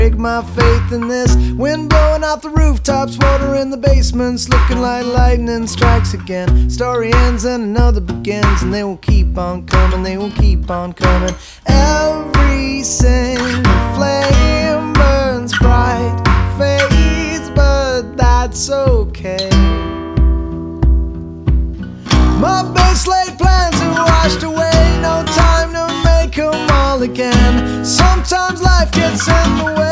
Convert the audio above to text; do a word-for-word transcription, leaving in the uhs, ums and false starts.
break my faith in this. Wind blowing out the rooftops, water in the basements, looking like lightning strikes again. Story ends and another begins, and they will keep on coming, they will keep on coming. Every single flame burns bright, fades, but that's okay. My best laid plans are washed away, no time to make them all again. Sometimes life gets in the way.